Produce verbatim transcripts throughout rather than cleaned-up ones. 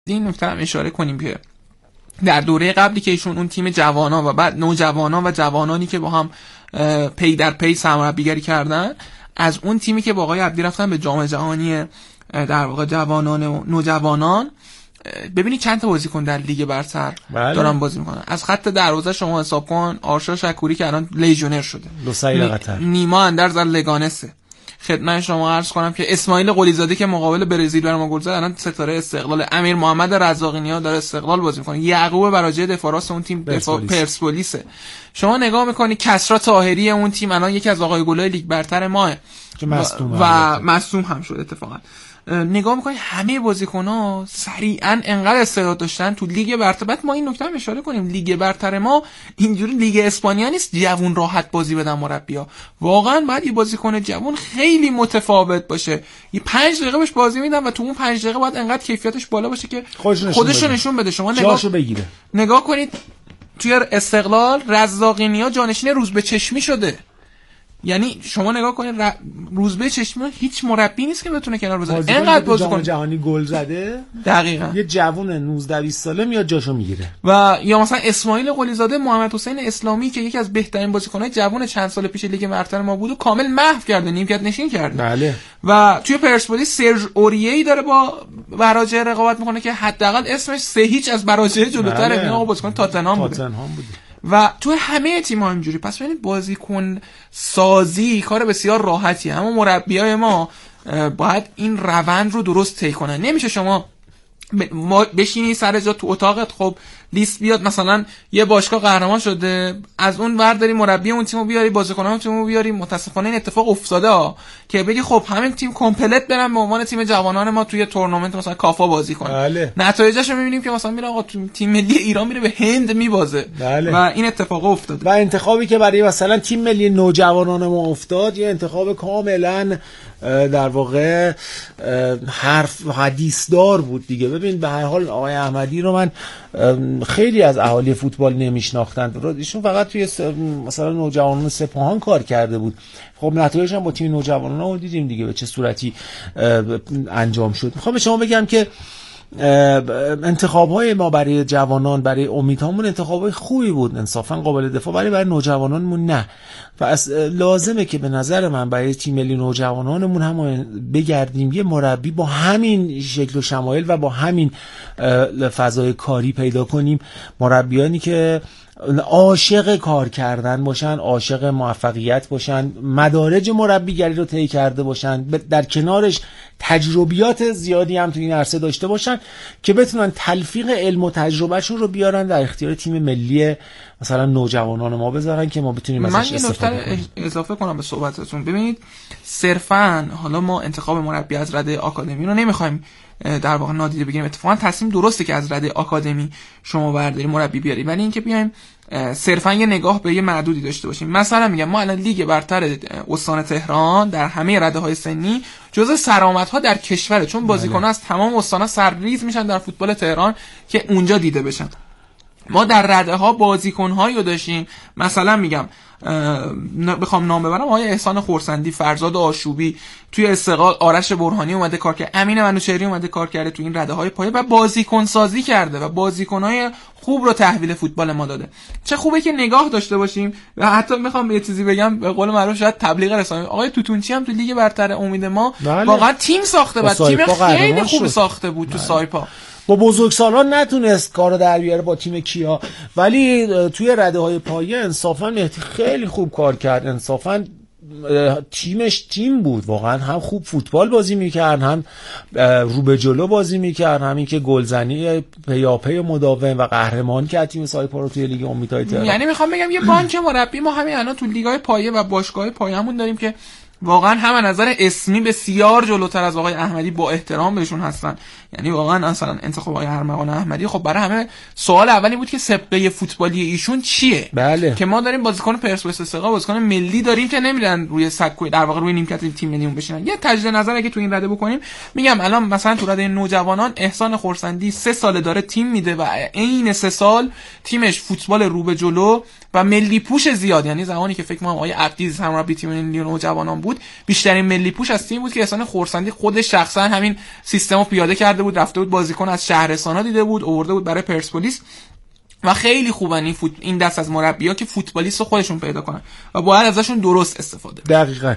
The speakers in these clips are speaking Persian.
این نکته هم اشاره کنیم که در دوره قبلی که ایشون اون تیم جوانان و بعد نوجوانان و جوانانی که با هم پی در پی سرمربیگری کردن، از اون تیمی که با آقای عبدی رفتن به جام جهانی در واقع جوانان و نوجوانان، ببینید چند تا بازیکن در لیگ برتر بله. دارن بازی میکنن. از خط دروازه شما حساب کن آرشا شکوری که الان لیژونر شده، لوسایل قطر، نیما اندرز لگانسه. خدمت شما عرض کنم که اسماعیل قلیزاده که مقابل برزیل برای ما گل زد الان ستاره استقلال. امیر محمد رزاقی‌نیا داره استقلال بازی میکنه. یعقوب براجه دفاع راست اون تیم دفاع پرسپولیسه. شما نگاه میکنی کسرا طاهری اون تیم الان یکی از آقای گلای لیگ برتر ماه که مصدوم و مصدوم هم شد اتفاقا. نگاه میکنی همه بازیکن‌ها سریعا انقدر استعداد داشتن تو لیگ برتر. بعد ما این نکته هم اشاره کنیم، لیگ برتر ما اینجوری لیگ اسپانیا نیست جوون راحت بازی بدن مربی‌ها. واقعا باید یه بازیکن جوون خیلی متفاوت باشه، یه پنج دقیقه بهش بازی میدن و تو اون پنج دقیقه باید انقدر کیفیتش بالا باشه که خودش رو نشون بده. شما نگاه بگیره. نگاه کنید توی استقلال رزاقی‌نیا جانشین روزبه چشمی شده. یعنی شما نگاه کنید ر... روزبه چشمی هیچ مربی نیست که بتونه کنار بذاره. اینقدر بازیکن جهانی گل زده دقیقاً یه جوون نوزده بیست ساله میاد جاشو میگیره. و یا مثلا اسماعیل قلیزاده، محمد حسین اسلامی که یکی از بهترین بازیکن‌های جوان چند سال پیش لیگ برتر ما بود و کامل محو کرده، نیمکت نشین کرده. بله. و توی پرسپولیس سرژ اوریه‌ای داره با براجه رقابت میکنه که حداقل اسمش سه هیچ از براجه جلوتره. این آقا بازیکن تاتنهام بوده. تاتنهام بوده. و تو همه تیم‌ها اینجوری. پس ببینید بازیکن سازی کار بسیار راحتیه، اما مربیای ما باید این روند رو درست طی کنن. نمیشه شما بشینی سر جا تو اتاقت خب لیست بیاد مثلا یه باشگاه قهرمان شده، از اون ور داری مربی اون تیمو بیاری، بازیکنان تیمو بیاری. متاسفانه این اتفاق افتاده ها که بگی خب همین تیم کامپلت برن به عنوان تیم جوانان ما توی تورنمنت مثلا کافا بازی کنه. بله. نتایجش رو می‌بینیم که مثلا میره آقا تیم ملی ایران میره به هند میبازه. بله. و این اتفاق افتاده. و انتخابی که برای مثلا تیم ملی نوجوانان ما افتاد یه انتخاب کاملا در واقع حرف حدیث دار بود دیگه. ببین به هر حال آقای احمدی رو من خیلی از اهالی فوتبال نمیشناختن، ایشون فقط توی مثلا نوجوانان سپاهان کار کرده بود. خب نتایجش هم با تیم نوجوانان رو دیدیم دیگه به چه صورتی انجام شد. میخوام به شما بگم که انتخاب‌های ما برای جوانان، برای امیدهامون انتخاب‌های خوبی بود، انصافا قابل دفاع، برای برای نوجوانانمون نه. و از لازمه که به نظر من برای تیم ملی نوجوانانمون هم بگردیم یه مربی با همین شکل و شمایل و با همین فضای کاری پیدا کنیم، مربیانی که عاشق کار کردن باشن، عاشق موفقیت باشن، مدارج مربیگری رو طی کرده باشن، در کنارش تجربیات زیادی هم تو این عرصه داشته باشن که بتونن تلفیق علم و تجربهشون رو بیارن در اختیار تیم ملی مثلا نوجوانان ما بذارن که ما بتونیم ازش استفاده کنیم. من یه نکته اضافه کنم به صحبتتون. ببینید صرفاً حالا ما انتخاب مربی از رده آکادمی رو نمیخوایم در واقع نادیده بگیریم. اتفاقا تصمیم درسته که از رده آکادمی شما برداری مربی بیاری، ولی اینکه بیایم صرفا یه نگاه به یه معدودی داشته باشیم. مثلا میگم ما الان لیگ برتر استان تهران در همه رده‌های سنی جزء سرآمدها در کشوره، چون بازیکن‌ها از تمام استان‌ها سرریز میشن در فوتبال تهران که اونجا دیده بشن. ما در رده‌ها بازیکن‌هایی رو داشتیم، مثلا میگم بخوام نام ببرم آقای احسان خورسندی، فرزاد آشوبی، توی استقلال آرش برهانی اومده کار کرده، امین منوچهری اومده کار کرده تو این رده‌های پایه و بازیکن سازی کرده و بازیکن‌های خوب رو تحویل فوتبال ما داده. چه خوبه که نگاه داشته باشیم. و حتی میخوام یه چیزی بگم به قول معروف شاید تبلیغ رسانه، آقای توتونچی هم تو لیگ برتر امید ما واقعا تیم ساخته بود، تیم خیلی خوب ساخته بود تو سایپا. با بزرگسالان نتونست کارو در بیاره با تیم کیا، ولی توی رده‌های پایه انصافا مهدی خیلی خوب کار کرد. انصافا تیمش تیم بود واقعا، هم خوب فوتبال بازی میکرد، هم رو به جلو بازی میکرد، همین که گلزنی پیاپی مداوم و قهرمان کرد تیم سایپا رو توی لیگ امیدهای تهران. یعنی میخوام بگم یه بانک مربی ما همین الان تو لیگ‌های پایه و باشگاه پایه‌مون داریم که واقعا هم از نظر اسمی بسیار جلوتر از آقای احمدی، با احترام بهشون هستن. یعنی واقعا مثلا انتخاب آقای ارمغان احمدی خب برای همه سوال اولی بود که سابقه فوتبالی ایشون چیه. بله. که ما داریم بازیکن پرسپولیس استقلال، بازیکن ملی داریم که نمیرن روی سکوی در واقع روی نیمکت تیم ملیمون بشینن. یه تجدید نظر اگه تو این رده بکنیم، میگم الان مثلا تو رده نوجوانان احسان خورسندی سه سال داره تیم میده و عین سه سال تیمش فوتبال رو به جلو و ملی پوش زیاد، یعنی زمانی که فکر کنم آقای عبدی سرمربی تیم ملی نوجوانان بود بود بیشترین ملی پوش از تیم بود که احسان خورسندی خود شخصا همین سیستمو پیاده کرده بود، رفته بود بازیکن از شهرستانا دیده بود آورده بود برای پرسپولیس و خیلی خوبن این فوت... این دست از مربی‌ها که فوتبالیست رو خودشون پیدا کنن و باید ازشون درست استفاده. دقیقاً.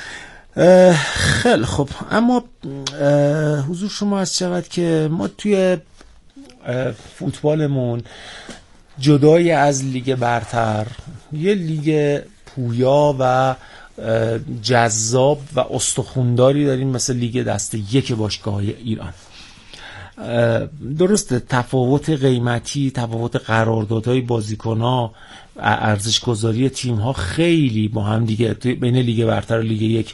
خیلی خب، اما حضور شما از شود که ما توی فوتبالمون جدای از لیگ برتر یه لیگ پویا و جذاب و استخونداری داریم مثل لیگ دسته یک باشگاه‌های ایران. درسته تفاوت قیمتی، تفاوت قراردادهای بازیکن‌ها، ارزش گذاری تیم‌ها خیلی با هم دیگه بین لیگ برتر و لیگ یک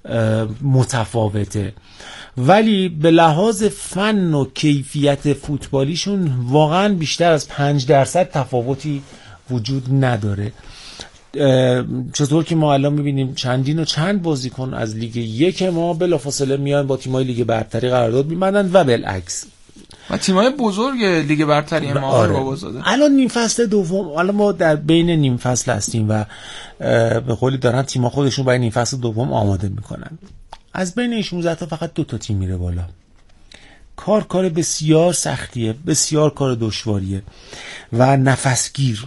متفاوته، ولی به لحاظ فن و کیفیت فوتبالیشون واقعا بیشتر از پنج درصد تفاوتی وجود نداره. چطور که ما الان میبینیم چندین و چند بازیکن از لیگ یک ما بلافاصله میان با تیم‌های لیگ برتری قرارداد می‌بندن و بالعکس و تیم‌های بزرگ لیگ برتری ما آره. رو بازاده. الان نیم فصل دوم، الان ما در بین نیم فصل هستیم و به قولی دارن تیم‌ها خودشون برای نیم فصل دوم آماده میکنن. از بین این شانزده تا فقط دو تا تیم میره بالا. کار کار بسیار سختیه، بسیار کار دشواریه و نفسگیر.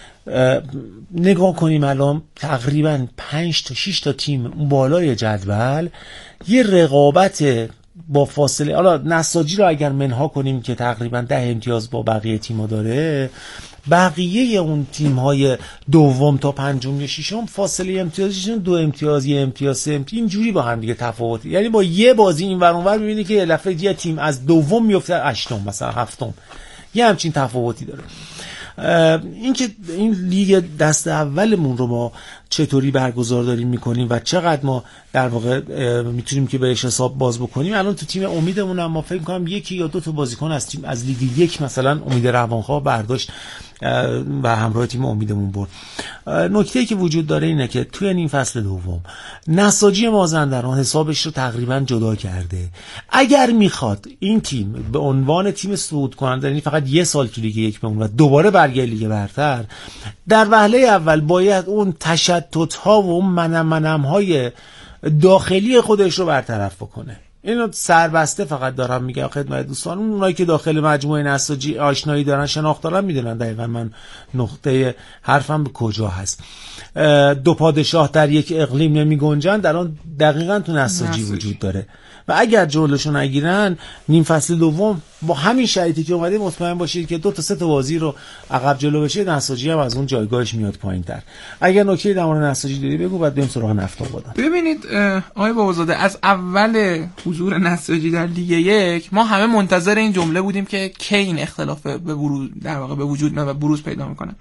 نگاه کنیم الان تقریبا پنج تا شش تا تیم اون بالای جدول یه رقابت با فاصله، حالا نساجی رو اگر منها کنیم که تقریبا ده امتیاز با بقیه تیم‌ها داره، بقیه اون تیم‌های دوم تا پنجم یا ششم فاصله امتیازشون دو امتیاز، یک امتیاز، سه امتیاز، اینجوری با هم دیگه تفاوتی. یعنی با یه بازی این ور اون ور می‌بینی که یه دفعه یه تیم از دوم میفته هشتم مثلا هفتم، یه همچین تفاوتی داره. این که این لیگ دست اولمون رو ما چطوری برگزار داریم میکنیم و چقدر ما در واقع میتونیم که بهش حساب باز بکنیم. الان تو تیم امیدمون هم ما فکر میکنم یکی یا دو تا بازیکن از تیم از لیگ یک مثلا امید روانخواه برداشت و همراه تیم امیدمون برد. نکته‌ای که وجود داره اینه که توی این فصل دوم نساجی مازندران حسابش رو تقریبا جدا کرده. اگر میخواد این تیم به عنوان تیم صعود کننده، یعنی فقط یه سال تو لیگ یک بمونه و دوباره برگرده لیگ برتر، در وهله اول باید اون تشتت‌ها و اون منم منم‌های داخلی خودش رو برطرف بکنه. اینو سربسته فقط دارم میگم خدمت دوستان. اونایی که داخل مجموعه نساجی آشنایی دارن، شناخت دارن، میدونن دقیقاً من نقطه حرفم به کجا هست. دو پادشاه در یک اقلیم نمی گنجن، در آن دقیقاً تو نساجی وجود داره و اگر جلوشو نگیرن نیم فصل دوم با همین شرایطی که اومده مطمئن باشید که دو تا سه تا بازی رو عقب جلو بشه، نساجی هم از اون جایگاهش میاد پایین‌تر. اگر نکته در مورد نساجی داری بگو، بعد بریم سراغ نفت آباد. ببینید آقای بابازاده، از اول حضور نساجی در لیگ یک ما همه منتظر این جمله بودیم که کی این اختلاف به بروز در واقع به وجود میاد و بروز پیدا میکنه.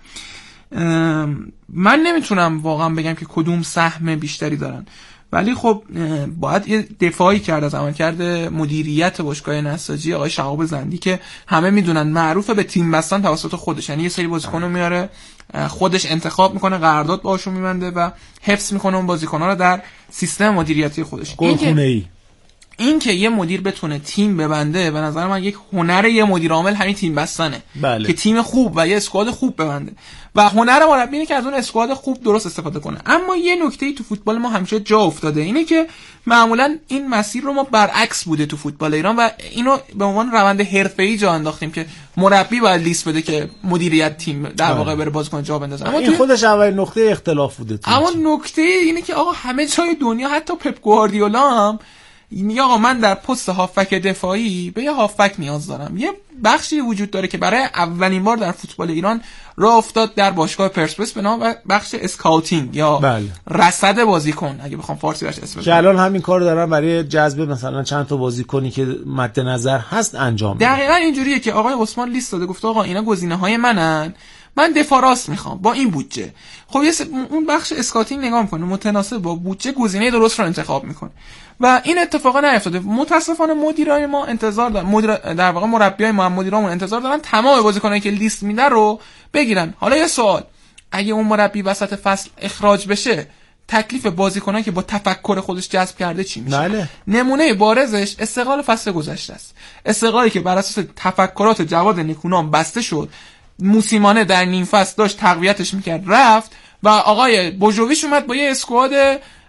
من نمیتونم واقعا بگم که کدوم سهم بیشتری دارن، ولی خب باید یه دفاعی کرد از عملکرد مدیریت باشگاه نساجی آقای شهاب زندی که همه میدونن معروفه به تیم بستن توسط خودش. یعنی یه سری بازیکنو میاره خودش انتخاب میکنه، قرارداد باهاشون میبنده و حفظ میکنه اون بازیکن‌ها رو در سیستم مدیریتی خودش. گلخونه‌ای این که یه مدیر بتونه تیم ببنده، به نظر من یک هنر یه مدیر عامل همین تیم بستنه. بله. که تیم خوب و یه اسکواد خوب ببنده و هنر مربی اینه که از اون اسکواد خوب درست استفاده کنه. اما یه نکته‌ای تو فوتبال ما همیشه جا افتاده اینه که معمولا این مسیر رو ما برعکس بوده تو فوتبال ایران و اینو به عنوان روند حرفه‌ای جا انداختیم که مربی باید لیست بده که مدیریت تیم در واقع بره بازیکن جا بندازه. اما این خودش اول نقطه اختلاف بوده. اما نکته اینه که آقا همه جای دنیا، حتی پپ گواردیولا هم میگه آقا من در پست هافک دفاعی به یه هافک نیاز دارم. یه بخشی وجود داره که برای اولین بار در فوتبال ایران راه افتاد در باشگاه پرسپولیس به نام بخش اسکاوتینگ یا بله. رصد بازیکن، اگه بخوام فارسی بهش اسم بذارم. الان همین کارو دارن برای جذب مثلا چند تا بازیکنی که مد نظر هست انجام میدن. دقیقاً اینجوریه که آقای عثمان لیست داده، گفته آقا اینا گزینه‌های منن، من دفاع راست میخوام با این بودجه. خب یه اون بخش اسکاتینگ نگاه میکنه، متناسب با بودجه گزینه درست رو انتخاب میکنه و این اتفاقا نیفتاده. متاسفانه مدیرای ما انتظار دارن، مدیر در واقع مربیای ما، مدیرامون انتظار دارن تمام بازیکنایی که لیست میدن رو بگیرن. حالا یه سوال، اگه اون مربی وسط فصل اخراج بشه، تکلیف بازیکنایی که با تفکر خودش جذب کرده چی میشه؟ بله. نمونه بارزش استقلال فصل گذشته است. استقلالی که بر اساس تفکرات جواد نیکونام بسته شد، موسیمانه در نیم فصل داشت تقویتش میکرد، رفت و آقای بوجوویچ اومد با یه اسکواد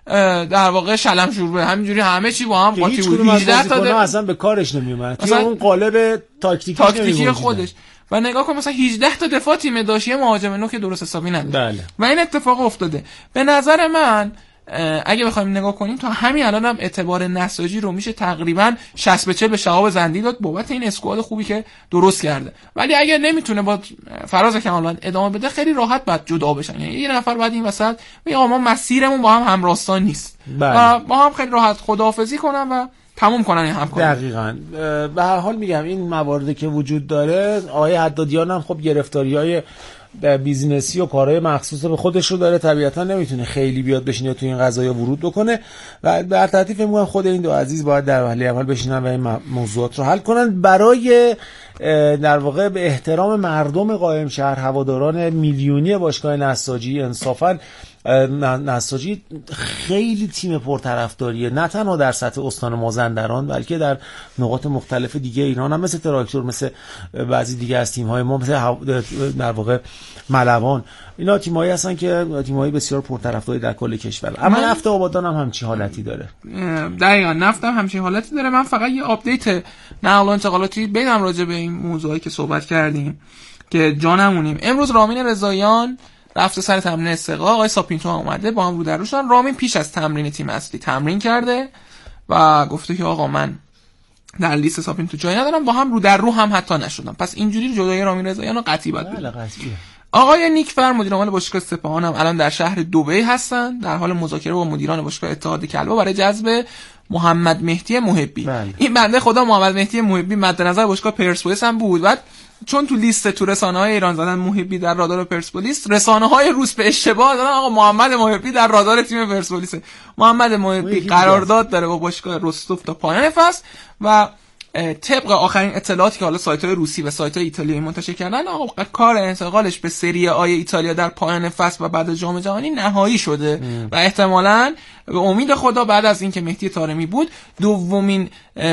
در واقع شلم شوربه، همینجوری همه چی با هم قاطی بود. هجده تا دفاع اصلا به کارش نمیومد، توی اون قالب تاکتیکی تاکتیکی خودش. و نگاه کن مثلا هجده تا دفاع تیم داشت، یه مهاجم نوک درست حسابی نداره. بله. و این اتفاق افتاده. به نظر من اگه بخوایم نگاه کنیم تا همین الان هم اعتبار نساجی رو میشه تقریبا شصت به چهل به شهاب زندی داد بابت این اسکواد خوبی که درست کرده. ولی اگر نمیتونه با فراز کمالوند ادامه بده خیلی راحت بعد جدا بشن، یعنی یه نفر بعد این وسط میگه ما مسیرمون با هم همراستان نیست. بله. و با هم خیلی راحت خداحافظی کنن و تموم کنن این همکاری. دقیقاً. به هر حال میگم این مواردی که وجود داره، آقای حدادیان هم خب گرفتاری‌های بیزینسی و کارهای مخصوص به خودش رو داره، طبیعتا نمیتونه خیلی بیاد بشینه تو این قضايا ورود بکنه و در ترتیب میگم خود این دو عزیز باید در وهله اول بشینن و این موضوعات رو حل کنن برای در واقع به احترام مردم قائم شهر، هواداران میلیونی باشگاه نساجی. انصافا نساجی خیلی تیم پرطرفداریه، نه تنها در سطح استان مازندران بلکه در نقاط مختلف دیگه ایران هم، مثل تراکتور، مثل بعضی دیگه از تیم‌های ما، مثل در واقع ملوان. اینا تیمایی هستن که تیمایی بسیار پرطرفداری در کل کشور. اما نفت آبادان هم همچین حالتی داره. دقیقاً نفت هم همچین حالتی داره. من فقط یه آپدیت نقل و انتقالاتی بدم راجع به این موضوعی که صحبت کردیم که جا نمونیم. امروز رامین رضاییان رفته سر تمرین استقلال، آقای ساپینتو اومده با هم رو در رو شدن. رامین پیش از تمرین تیم اصلی تمرین کرده و گفته که آقا من در لیست ساپینتو جای ندارم، با هم رو در رو هم حتی نشدم. پس اینجوری جدای رامین رضاییان رو قطعی بود. بله قطعیه. آقای نیک فر مدیر عامل باشگاه سپاهان هم الان در شهر دبی هستن، در حال مذاکره با مدیران باشگاه اتحاد کلبا برای جذب محمد مهدی محبی. بله. این بنده خدا محمد مهدی محبی مد نظر باشگاه پرسپولیس هم بود، بعد چون تو لیست تو رسانه‌های ایران زدن محبی در رادار پرسپولیس، رسانه‌های روس به اشتباه دادن آقا محمد محبی در رادار تیم پرسپولیس. محمد محبی قرارداد داره با باشگاه رستوف تا پایان فصل و طبق آخرین اطلاعاتی که حالا سایت‌های روسی و سایت‌های ایتالیایی منتشر کردن، آقا کار انتقالش به سری آ ایتالیا در پایان فصل و بعد جام جهانی نهایی شده ام. و احتمالاً به امید خدا بعد از اینکه مهدی طارمی بود دومین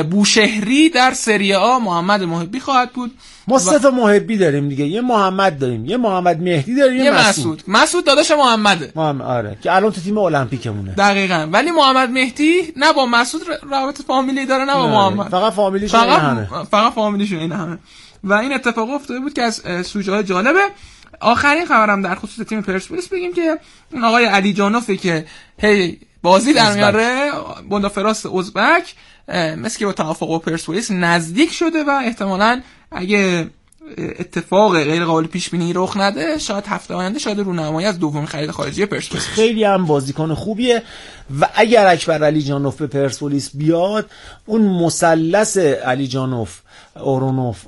بوشهری در سری آ محمد محبی خواهد بود. ما سه تا محبی داریم دیگه، یه محمد داریم، یه محمد مهدی داریم، یه, یه مسعود. مسعود داداش محمده. محمد آره که الان تو تیم المپیکمونه. دقیقاً. ولی محمد مهدی نه با مسعود رابطه فامیلی داره نه با محمد. فقط فامیلیش این همه. فقط فامیلیش این همه. و این اتفاق افتاده بود که از سوژه‌های جالبه. آخرین خبرم در خصوص تیم پرسپولیس بگیم که آقای علی جانوفی که هی بازی در میاره بوندافراست ازبک مثل که با توافق با پرسپولیس نزدیک شده و احتمالاً اگه اتفاق غیر قابل پیش بینی رخ نده شاید هفته آینده شاید رونمایی از دومین خرید خارجی پرسپولیس. خیلی هم بازیکن خوبیه و اگر اکبر علی جانوف به پرسپولیس بیاد، اون مثلث علی جانوف، اورونوف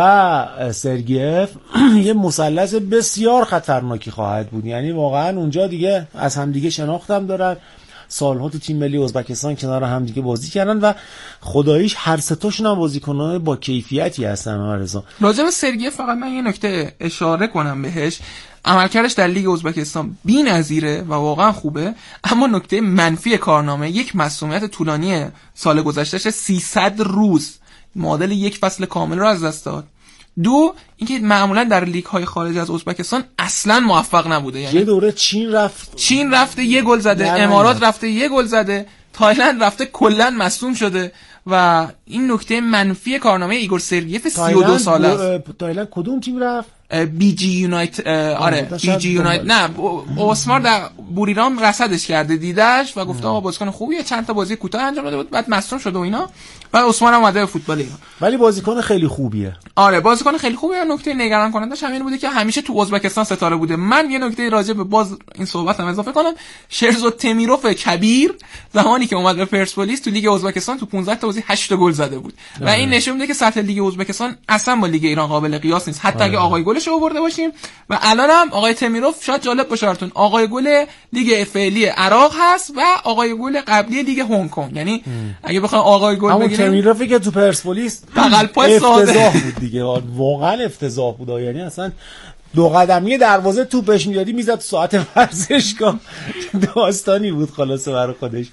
و سرگیف یه مثلث بسیار خطرناکی خواهد بود. یعنی واقعا اونجا دیگه از هم دیگه شناخت هم دارن، سالها تو تیم ملی ازبکستان کنار هم دیگه بازی کردن و خداییش هر سه تاشون هم بازیکنان با کیفیتی هستن. آرزو راجع به سرگیه فقط من یه نکته اشاره کنم بهش، عملکردش در لیگ ازبکستان بی‌نظیره و واقعا خوبه، اما نکته منفی کارنامه یک مسئولیت طولانی سال گذشتهش سیصد روز معادل یک فصل کامل رو از دست داد. دو اینکه معمولا در لیگ های خارج از ازبکستان اصلا موفق نبوده. یعنی یه دوره چین رفت چین رفته یه گل زده، امارات رفته یه گل زده، تایلند رفته کلا مصدوم شده و این نکته منفی کارنامه ایگور سرگیف سی و دو ساله است. تایلند کدوم تیم رفت؟ بی جی یونایت. آره بی جی یونایت. نه اوسمار در بوریرام رصدش کرده دیدش و گفته آقا بازیکن خوبیه، چند تا بازی کوتاه انجام داده بود بعد مصدوم شده و اینا، بعد عثمان هم اومده به فوتبال ایران. ولی بازیکن خیلی خوبیه. آره بازیکن خیلی خوبیه. نکته نگران کنندش همین بوده که همیشه تو ازبکستان ستاره بوده. من یه نکته راجع به باز این صحبت هم اضافه کنم، شرزو تمیروف کبیر زمانی که اومد به پرسپولیس تو لیگ ازبکستان تو پانزده تا بازی هشت گل زده بود و این نشون میده که سطح لیگ ازبکستان اصلا با لیگ ایران قابل قیاس نیست، حتی اگه آقای گلش رو آورده باشیم. و الان هم آقای تمیروف شاید جالب باشه براتون آقای گل لیگ فعلی عراق هست و آقای گل قبلی لیگ هنگ کنگ. یعنی اگه بخوایم آقای گل بگیریم، اما تمیروفی که تو پرسپولیس بغل پای افتضاح بود دیگه، واقعا افتضاح بود. یعنی اصلا دو قدمی دروازه توپش میدادی میزد ساعت ورزشگاه، داستانی بود خلاصه برای خودش.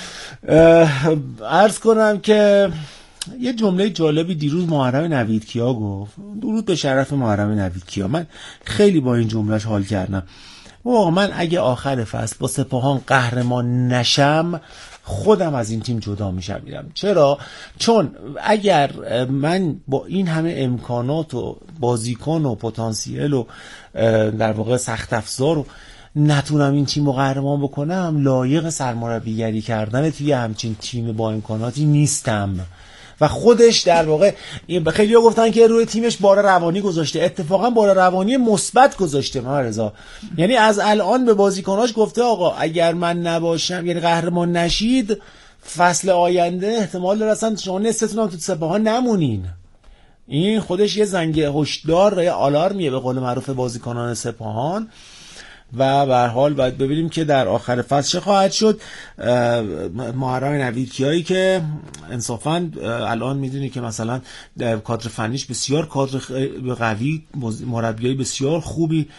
عرض کنم که یه جمله جالبی دیروز محرم نویدکیا گفت، درود به شرف محرم نویدکیا. من خیلی با این جملهش حال کردم. واقعا من اگه آخر فصل با سپاهان قهرمان نشم خودم از این تیم جدا میشم میرم. چرا؟ چون اگر من با این همه امکانات و بازیکن و پتانسیل و در واقع سخت افزار و نتونم این تیم رو قهرمان بکنم، لایق سرمربیگری کردن توی همچین تیم با امکاناتی نیستم. و خودش در واقع خیلی ها گفتن که روی تیمش بار روانی گذاشته، اتفاقا بار روانی مثبت گذاشته محمد رضا. یعنی از الان به بازیکناش گفته آقا اگر من نباشم، یعنی قهرمان نشید، فصل آینده احتمال داره اصلا شما نصفتون هم تو سپاهان نمونین. این خودش یه زنگ هشدار، یه آلارمیه به قول معروف بازیکنان سپاهان. و به هر حال باید ببینیم که در آخر فصل چه خواهد شد. محرم نویدکیایی که انصافا الان میدونی که مثلا کادر فنیش بسیار کادر قوی، مربیای بسیار خوبی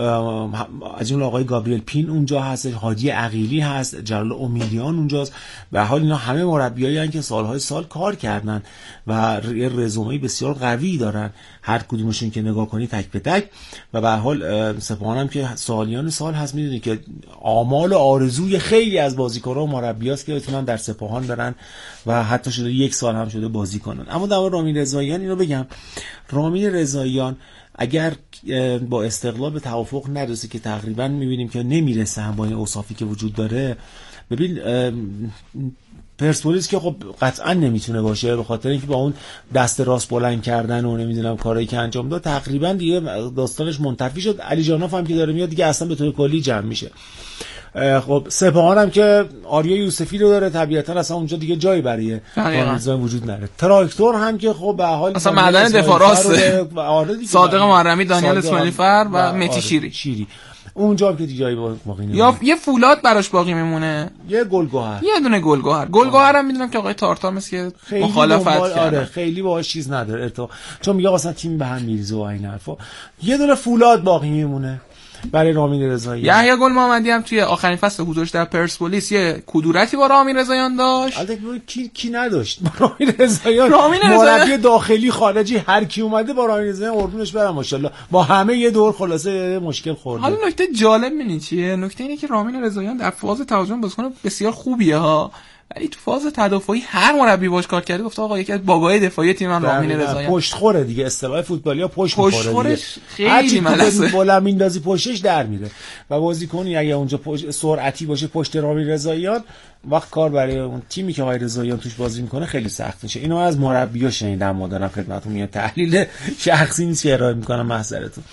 از جمله آقای گابریل پین اونجا هست، هادی عقیلی هست، جلال امیدیان اونجاست. به هر حال اینا همه مربیایی هستن که سالهای سال کار کردن و یه رزومه بسیار قوی دارن، هر کدومشون که نگاه کنی تک به تک. و به هر حال سپاهان هم که سالیان سال هست میدونی که آمال و آرزوی خیلی از بازیکن‌ها و مربیاست که بتونن در سپاهان برن و حتی شده یک سال هم شده بازی کنن. اما در مورد رامین رضاییان اینو بگم، رامین رضاییان اگر با استقلال به توافق نرسه که تقریبا میبینیم که نمیرسه هم با این اوصافی که وجود داره، ببین پرسپولیس که خب قطعا نمیتونه باشه به خاطر اینکه با اون دست راست بلند کردن و نمیدونم کارایی که انجام داد تقریبا دیگه داستانش منتفی شد. علی جاناف هم که داره میاد دیگه اصلا به طور کلی جمع میشه. خب سپاهان هم که آریا یوسفی رو داره، طبیعتا اصلا اونجا دیگه جایی برای نظام وجود نداره. تراکتور هم که خب به حال اصلا معدن دفاع راسته، صادق محرمی، دانیال اسماعیلی فر و مهدی شیری شیری اونجا که دیگه جایی باقی نمیمونه. یا یه فولاد براش باقی میمونه، یه گلگهر، یه دونه گلگهر. گلگهر هم میدونم که آقای تارتار مثل مخالفت کرده، آره خیلی باهاش چیز نداره ارتو، چون میگه اصلا تیم به هم میریزه و این حرفا. یه دونه فولاد باقی میمونه برای رامین رضایی. یحیی گل محمدی هم توی آخرین فصل حضورش در پرسپولیس یه کدورتی با رامین رضاییان داشت. البته کی کی نداشت با رامین رضاییان؟ مربی داخلی خارجی هر کی اومده با رامین رضاییان قربونش برم ماشاءالله با همه یه دور خلاصه مشکل خورده. حالا نکته جالب می‌بینی چیه؟ نکته اینه که رامین رضاییان در فاز تهاجم بازیکن بسیار خوبیه ها، ولی تو فاز تدافعی هر مربی باش کار کرده گفته آقا یکی از باگای دفاعی تیم من رامین رضاییان پشت خوره دیگه، اصطلاح فوتبالیا پشت خوره دیگه، خیلی ملسه بالا میندازی پشتش در میره. و بازیکنی اگه اونجا پشت سرعتی باشه پشت رامین رضاییان، وقت کار برای اون تیمی که آقای رضاییان توش بازی میکنه خیلی سخت میشه. اینو از مربی‌ها شنیدم، ما دارم خدمتتون میاد، تحلیل شخصی نیست که ارائه میکنم محضرتون.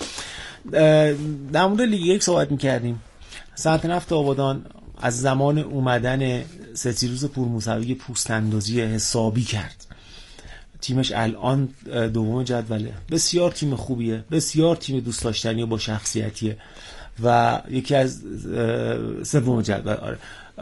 در مورد لیگ یک صحبت میکردیم. صنعت نفت آبادان از زمان اومدن ستیروز پورموسوی پوست اندازی حسابی کرد. تیمش الان دوم جدوله، بسیار تیم خوبیه، بسیار تیم دوست داشتنی و با شخصیتیه و یکی از سوم جدول. آره.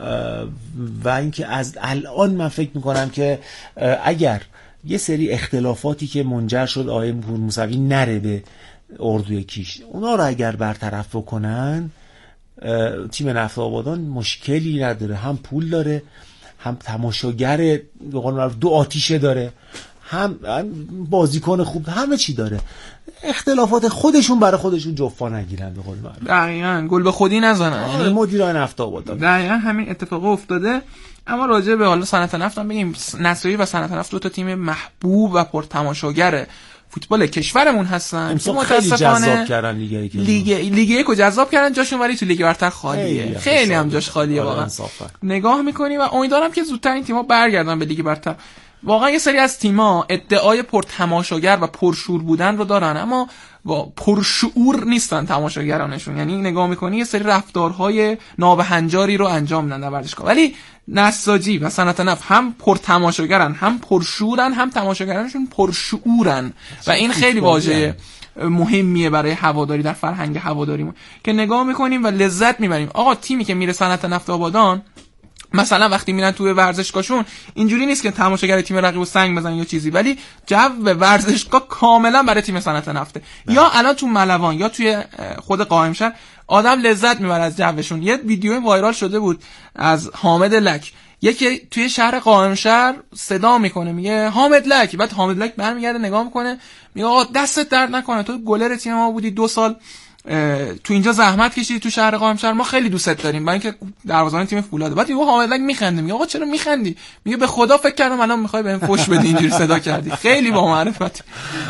و اینکه از الان من فکر میکنم که اگر یه سری اختلافاتی که منجر شد آقای پورموسوی نره به اردوی کیش، اونا رو اگر برطرف بکنن تیم نفت آبادان مشکلی نداره، هم پول داره، هم تماشاگر به قول معروف دو آتیشه داره، هم بازیکن خوب، همه چی داره. اختلافات خودشون برای خودشون جفا نگیرن به قول معروف. دقیقاً گل به خودی نزنن. مدیران نفت آبادان دقیقاً همین اتفاق افتاده. اما راجع به حالا صنعت نفت هم بگیم، نصری و صنعت نفت دو تا تیم محبوب و پر تماشاگر فوتبال کشورمون هستن که خیلی جذاب کردن لیگ لیگ لیگ یک رو جذاب کردن، جاشون ولی تو لیگ برتر خالیه، خیلی, خیلی هم جاش خالیه واقعا. نگاه می‌کنی و امیدوارم که زودتر این تیم‌ها برگردن به لیگ برتر. واقعا یه سری از تیم‌ها ادعای پر تماشاگر و پرشور بودن رو دارن اما با پرشعور نیستن تماشاگرانشون. یعنی نگاه می‌کنی یه سری رفتارهای نابهنجاری رو انجام میدن در ورزشگاه، ولی نساجی و صنعت نفت هم پر تماشاگرن، هم پرشورن، هم تماشاگرانشون پرشعورن و این خیلی واژه مهمیه برای هواداری در فرهنگ هواداریمون که نگاه می‌کنیم و لذت می‌بریم. آقا تیمی که میره صنعت نفت آبادان مثلا وقتی میرن توی ورزشگاهشون اینجوری نیست که تماشاگر تیم رقیبو سنگ بزنن یا چیزی، ولی جو ورزشگاه کاملا برای تیم صنعت نفته. یا الان تو ملوان یا توی خود قائمشهر آدم لذت میبره از جوشون. یه ویدیو وایرال شده بود از حامد لک، یکی توی شهر قائمشهر صدا میکنه میگه حامد لک، بعد حامد لک برمیگرده نگاه میکنه میگه آقا دستت درد نکنه، تو گلر تیم ما بودی، دو سال تو اینجا زحمت کشیدی تو شهر قائمشهر، ما خیلی دوستت داریم، برای اینکه دروازه‌بان تیم فولاده. بعد یهو حامد لک میخنده میگه آقا چرا میخندی؟ میگه به خدا فکر کردم الان میخوای بهم فوش بدی اینجوری صدا کردی. خیلی با معرفت.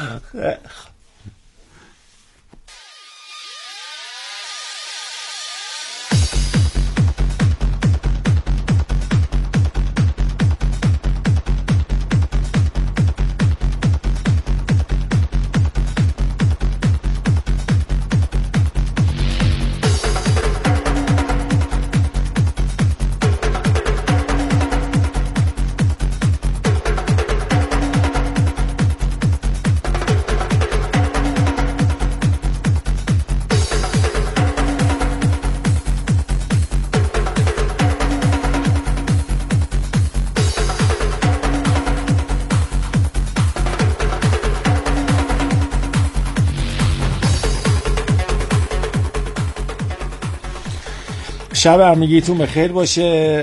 شب همگیتون بخیر باشه.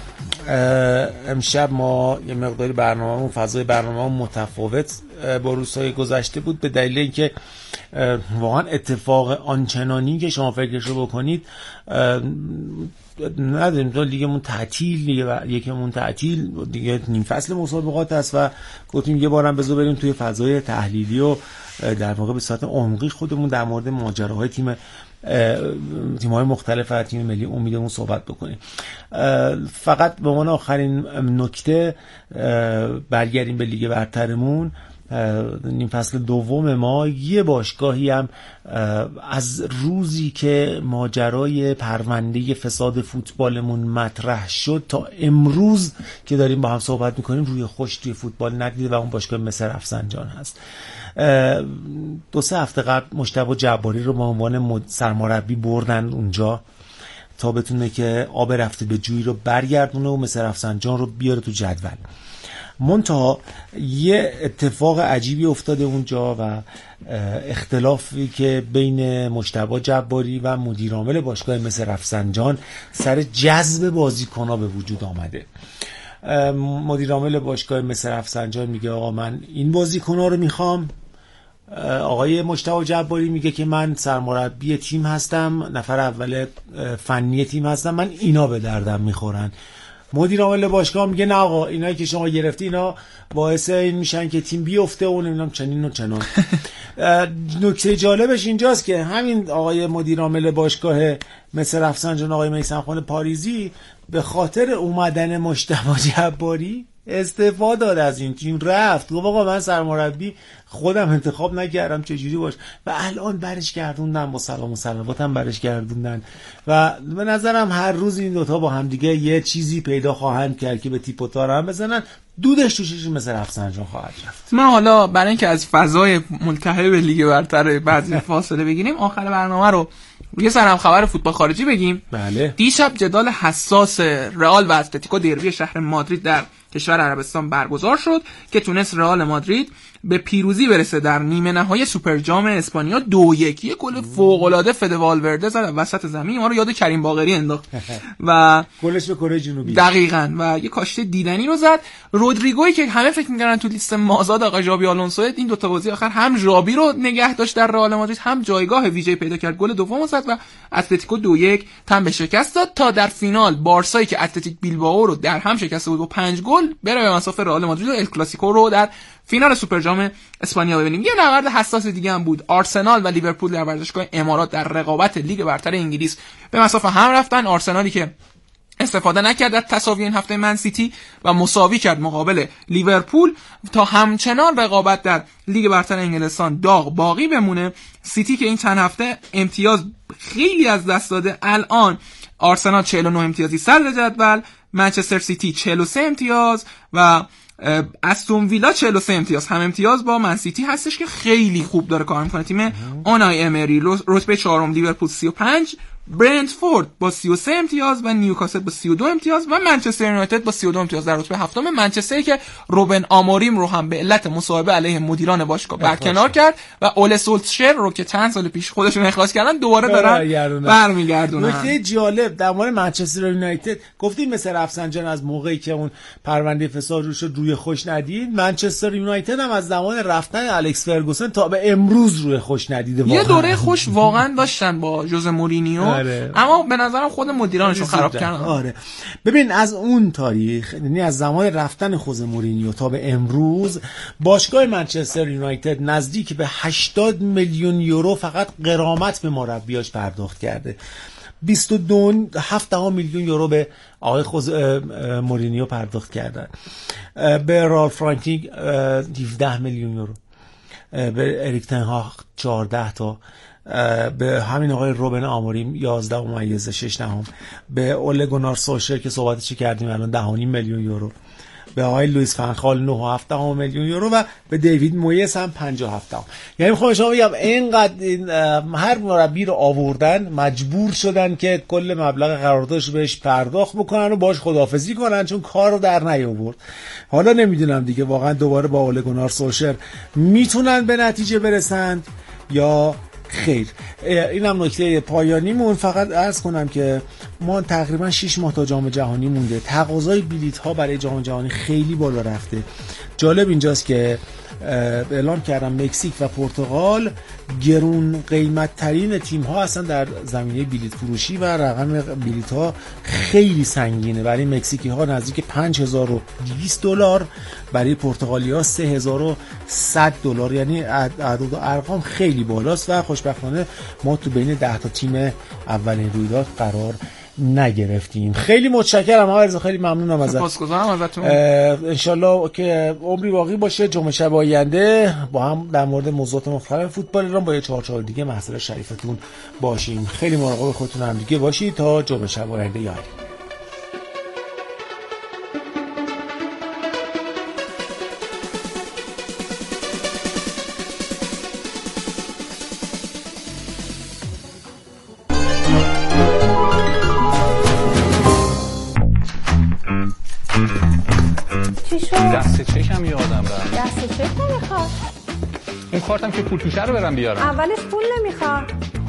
امشب ما یه مقداری برنامه‌مون فضای برنامه‌مون متفاوت با روزهای گذشته بود، به دلیل اینکه واقعا اتفاق آنچنانی که شما فکرشو بکنید نداریم. تو لیگمون تعطیل، لیگ یکمون تعطیل، دیگه نیم فصل مسابقات است و گفتیم یه بارم بذار بریم توی فضای تحلیلی و در واقع به صورت عمقی خودمون در مورد ماجراهای تیم تیم‌های مختلف از تیم ملی امیدمون صحبت بکنیم. فقط به عنوان آخرین نکته برگردیم به لیگ برترمون. نیم فصل دوم ما یه باشگاهی هم از روزی که ماجرای پرونده فساد فوتبالمون مطرح شد تا امروز که داریم با هم صحبت میکنیم روی خوش توی فوتبال ندیده و اون باشگاه مصر رفسنجان هست. دو سه هفته قبل مجتبی جباری رو به عنوان سرمربی بردن اونجا تا بتونه که آب رفته به جوی رو برگردونه و مصر رفسنجان رو بیاره تو جدول. منتها یه اتفاق عجیبی افتاده اونجا و اختلافی که بین مجتبی جباری و مدیر عامل باشگاه مصر رفسنجان سر جذب بازیکن‌ها به وجود آمده. مدیر عامل باشگاه مصر رفسنجان میگه آقا من این بازیکن‌ها رو میخوام، آقای مجتبی جباری میگه که من سرمربی تیم هستم، نفر اول فنی تیم هستم، من اینا به دردم میخورن. مدیر عامل باشگاه میگه نه آقا اینایی که شما گرفتی اینا باعث این میشن که تیم بیفته و نمیدونم چنین و چنان. نکته جالبش اینجاست که همین آقای مدیر عامل باشگاه مصر رفسنجان آقای میثم خان پاریزی به خاطر اومدن مجتبی جباری استفاده داد از این تیم، رفت گفت آقا من سرمربی خودم انتخاب نکردم چجوری باش و الان برش گردوندن، با سلام و صلوات هم برش گردوندن و به نظرم هر روز این دوتا با هم دیگه یه چیزی پیدا خواهند کرد که به تیپ و تار هم بزنن، دودش تو شش مصر رفسنجان خواهد رفت. من حالا برای اینکه از فضای ملتهب لیگ برتر بعضی فاصله بگیریم آخر برنامه رو یه سرم خبر فوتبال خارجی بگیم. بله. دیشب جدال حساس رئال و اتلتیکو دربی شهر مادرید در کشور عربستان برگزار شد که تونست رئال مادرید به پیروزی برسه در نیمه نهایی سوپر جام اسپانیا دو یک. یه گل فوق العاده فد والورده زد وسط زمین، ما رو یاد کریم باقری انداخت و گلش به کره جنوبی دقیقاً و یه کاشته دیدنی رو زد. رودریگویی که همه فکر می‌کردن تو لیست مازاد آقا ژابی آلونسو، این دو تا بازی آخر هم ژابی رو نگه داشت در رئال مادرید هم جایگاه ویژه‌ای پیدا کرد، گل دومو زد و اتلتیکو دو یک تن به شکست داد تا در فینال بارسایی که اتلتیک بیلبائو رو در هم شکسته بود با پنج گل بره به مسافت رئال مادرید و ال کلاسیکو رو در فینال سوپر جام اسپانیا ببینیم. یه نبرد حساس دیگه هم بود. آرسنال و لیورپول در ورزشگاه امارات در رقابت لیگ برتر انگلیس به مسافت هم رفتن. آرسنالی که استفاده نکرد از تساوی این هفته من سیتی و مساوی کرد مقابل لیورپول تا همچنان رقابت در لیگ برتر انگلستان داغ باقی بمونه. سیتی که این چند هفته امتیاز خیلی از دست داده، الان آرسنال چهل و نه امتیازی صدر جدول، منچستر سیتی چهل و سه امتیاز و استون ویلا چهل و سه امتیاز، هم امتیاز با من سیتی هستش که خیلی خوب داره کار میکنه. تیم اونای امری رتبه چهارم، لیورپول سی و پنج برنتفورد با سی و سه امتیاز و نیوکاسل با سی و دو امتیاز و منچستر یونایتد با سی و دو امتیاز در رتبه هفتم. منچستری که روبن آموریم رو هم به علت مصاحبه علیه مدیران باشگاه برکنار کرد و اول سولشر رو که چند سال پیش خودشون اخراج کردن دوباره دارن برمیگردونن. نکته جالب در مورد منچستر یونایتد گفتیم مثل رفسنجان از موقعی که اون پرونده فساد روش روی خوش ندید، منچستر یونایتد هم از زمان رفتن الکس فرگوسن تا به امروز روی خوش ندیده. یه دوره خوش واقعا داشتن با ژوزه مورینیو، آره. اما به نظرم خود مدیرانشون خراب کردن. آره ببین از اون تاریخ، یعنی از زمان رفتن خوزه مورینیو تا به امروز، باشگاه منچستر یونایتد نزدیک به هشتاد میلیون یورو فقط غرامت به مربیاش پرداخت کرده. بیست و دو و هفت میلیون یورو به آقای خوز مورینیو پرداخت کردن، به رالف فرانکینگ هفده میلیون یورو، به اریک تن هاگ چهارده تا، به همین آقای روبن آموریم یازده و ممیز شش دهم، به اوله گونار سولشر که صحبتش کردیم الان ده و نیم میلیون یورو، به آقای لوئیس فنخال نه و هفت دهم میلیون یورو و به دیوید مویس هم پنج و هفت دهم. یعنی میخوام شما بگم اینقدر این هر مربی رو آوردن مجبور شدن که کل مبلغ قراردادش بهش پرداخت بکنن و باش خداحافظی کنن چون کار رو در نیاورد. حالا نمیدونم دیگه واقعا دوباره با اوله گونار سولشر میتونن به نتیجه برسند یا خیر. اینم نکته پایانیمون. فقط عرض کنم که ما تقریبا شش ماه تا جام جهانی مونده، تقاضای بلیط ها برای جام جهانی خیلی بالا رفته. جالب اینجاست که اعلام کردم مکزیک و پرتغال گرون قیمت ترین تیم ها هستن در زمینه بلیط فروشی و رقم بلیط ها خیلی سنگینه. برای مکزیکی ها نزدیک پنج هزار و دویست دلار، برای پرتغالی ها سه هزار و صد دلار، یعنی اعداد و ارقام خیلی بالاست و خوشبختانه ما تو بین ده تا تیم اولین رویداد قرار نگرفتیم. خیلی متشکرم آقا، خیلی ممنونم ازت. سپاسگزارم ازتون. انشالله که عمری باقی باشه جمعه شب آینده با هم در مورد موضوعات مختلف فوتبال ایران با یه چهار چهار دیگه محضر شریفتون باشیم. خیلی مراقب خودتون هم دیگه باشید تا جمعه شب آینده. یاری دسته چکم یادم رفت. دسته چک نمیخواد. اون کارتم که پول توشه رو برم بیارم. اولش پول نمیخواد.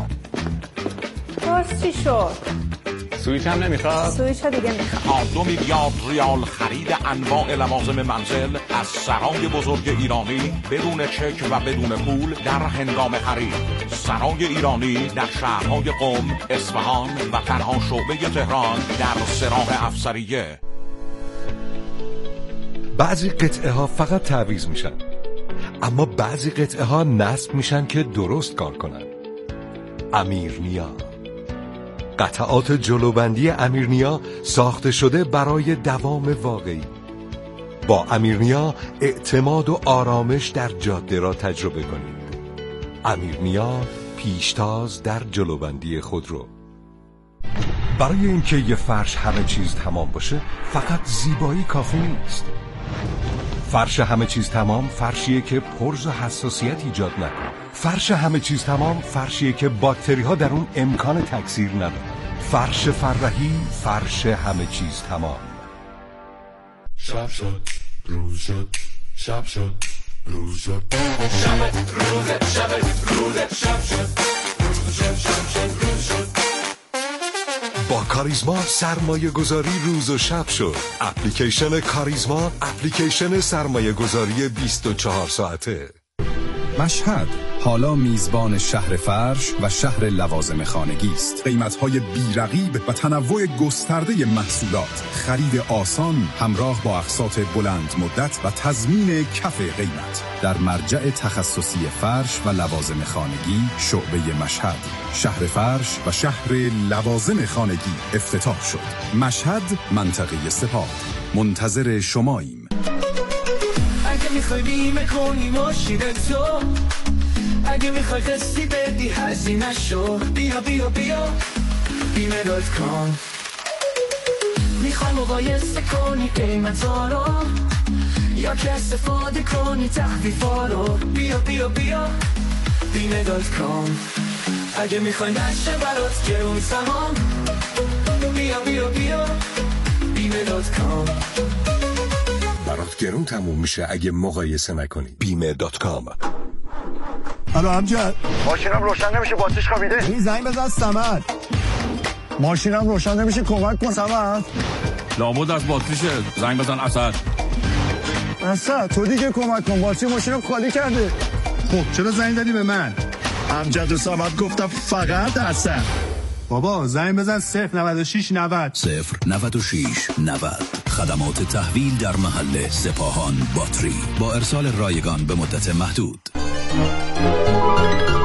درست چی شد؟ سویچ هم نمیخواد. سویچ ها دیگه میخواد. دو میلیارد ریال خرید انواع لوازم منزل از سرای بزرگ ایرانی بدون چک و بدون پول در هنگام خرید. سرای ایرانی در شهرهای قم، اصفهان و تنها شعبه تهران در سراح افسریه. بعضی قطعه ها فقط تعویض میشن، اما بعضی قطعه ها نصب میشن که درست کار کنن. امیرنیا، قطعات جلوبندی امیرنیا ساخته شده برای دوام واقعی. با امیرنیا اعتماد و آرامش در جاده را تجربه کنید. امیرنیا، پیشتاز در جلوبندی خودرو. برای اینکه یه فرش همه چیز تمام باشه فقط زیبایی کافی نیست. فرش همه چیز تمام فرشیه که پرز و حساسیت ایجاد نکنه. فرش همه چیز تمام فرشیه که باکتری ها در اون امکان تکثیر نداره. فرش فرحی، فرش همه چیز تمام. شب شد، روز شد، شب شد، روز شد. شب روز شب روز شب شد. روز شد، شب شد، روز شد. با کاریزما سرمایه گذاری روز و شب شد. اپلیکیشن کاریزما، اپلیکیشن سرمایه گذاری بیست و چهار ساعته. مشهد حالا میزبان شهر فرش و شهر لوازم خانگی است. قیمت‌های بی‌رقیب و تنوع گسترده محصولات، خرید آسان همراه با اقساط بلند مدت و تضمین کف قیمت در مرجع تخصصی فرش و لوازم خانگی شعبه مشهد. شهر فرش و شهر لوازم خانگی افتتاح شد. مشهد، منطقه سپاه. منتظر شماییم. اگه میخوای بیمه کنی ماشین تو، اگه میخوای قسطی بدی هزینه شو، بیا بیا بیا بیمه دات کام. میخوای مقایسه کنی قیمتا رو یا که استفاده کنی تخفیفا رو، بیا بیا بیا بیمه دات کام. اگه میخوای نشه برات گرون تمام بیا بیا بیا بیمه دات کام. برات گرون تموم میشه اگه مقایسه نکنی. بیمه دات کام. الو امجد، ماشینم روشن نمیشه، باتریش خوابیده. این زنگ بزن صمد. ماشینم روشن نمیشه، کمک کن صمد. لابد از باتریشه، زنگ بزن اسد. اسد تو دیگه کمک کن، باتری ماشینم خالی کرده. خب چرا زنگ زدی به من؟ امجد و صمد گفتم فقط اسد. بابا زنگ بزن صفر نود و شش نود صفر نود و شش نود. خدمات تحویل در محل سپاهان باتری با ارسال رایگان به مدت محدود.